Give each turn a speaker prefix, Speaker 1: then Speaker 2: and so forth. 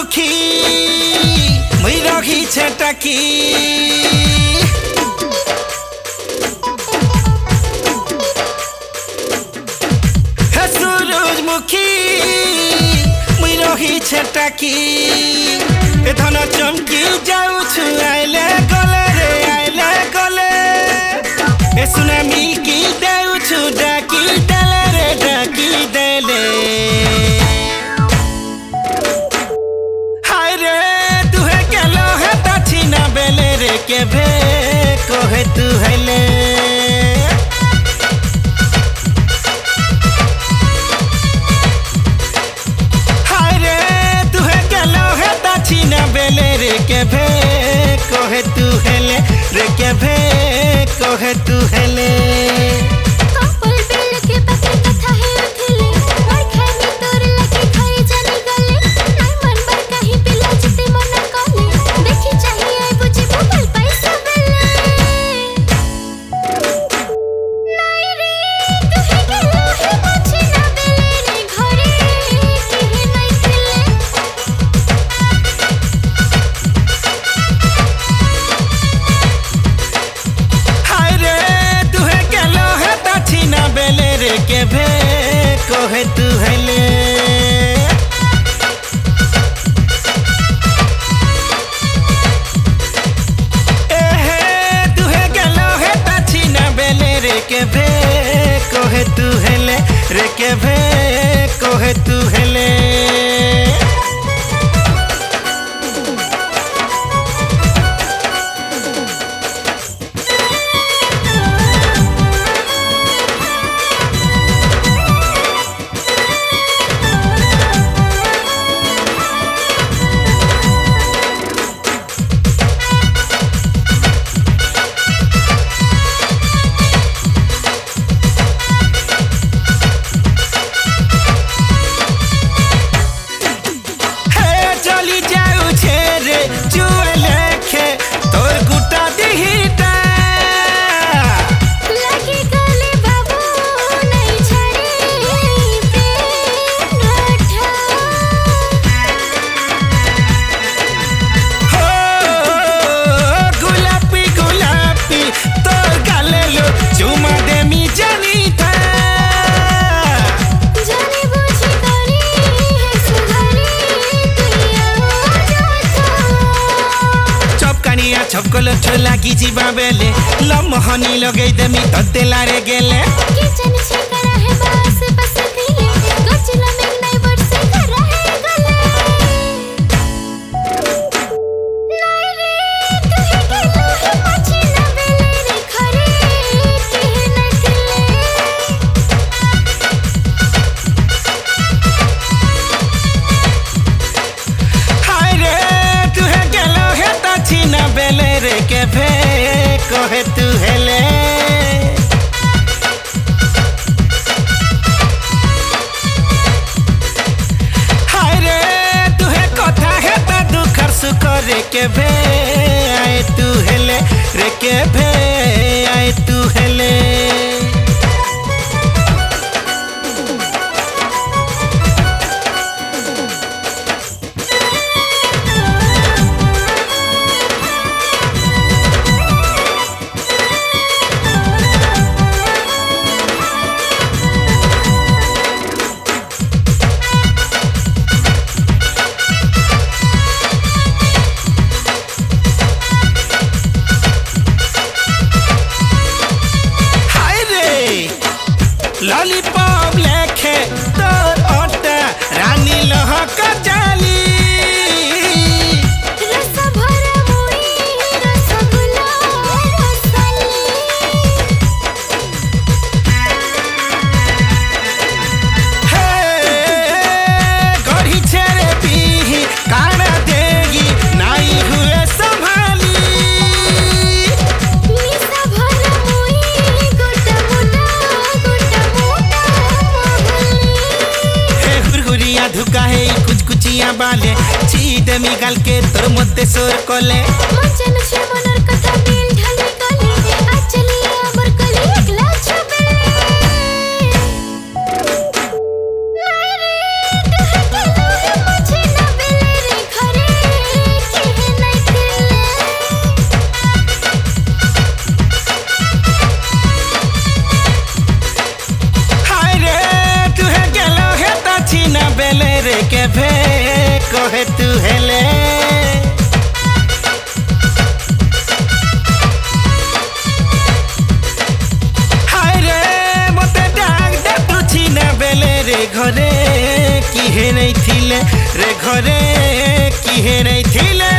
Speaker 1: মুখী মুই রখিছে টাকি হে সূরজমুখী মুই রখিছে টাকি এ ধন চমকি যাউছু আইলে গলে রে আইলে গলে এ সুনামি কি দেউছু ডাকি দেলে রে ডাকি দেলে হায় রে তুহে গেল হে তাছি না বেলে রে কেভে কহে তু হেলে হায় রে তুহে গেল হে তাছি না বেলে রে কেভে কহে তু হেলে রে কেভে কহে তু হেলে केभे कहे तू हेले एहे तुहे गेलो हे ताछि ना बेले रे केभे कहे तू हेले रे केभे कहे तू हेले छपकल छोला की जीवा बेले लमहनी लगई देमी ततेला रे गेले
Speaker 2: किचन छे करा है बस बस दिले गचला में नहीं बरसे करा है गले नहीं रे तू ही गेलो है पाछे ना बेले रे खरे के न दिले
Speaker 1: हाय रे तू है गेलो है ताछि ना बेले रे केभे कहे तू हेले हाय रे तुहे कथा हेता दुखर सुखर रे केभे आए तू हेले रे केभे आए तू हेले लॉलीपॉप लेखे तोर ओटा रानी लहक जाली
Speaker 2: रस भरा मुई रसगुल्ला रसली
Speaker 1: हे गढ़ी छेरे पीही काना देगी नाई हुए संभाली
Speaker 2: निसा भरा मुई गोटा मोटा
Speaker 1: हुरहुरिया धुका है कुछ कुचिया बाले चीद मी गाल के तोर मध्य सोर कोले
Speaker 2: मचन छे मनर कथा बिल ढली गली आ चलिए अमर कली एकला छबे नहीं रे तू है गेलो है मुझे ना बेले रे
Speaker 1: भे कहे तू हेले हाय रे मते डाक दे तू चिना बेले रे घरे किहे नहीं थिले रे घरे किहे नहीं थिले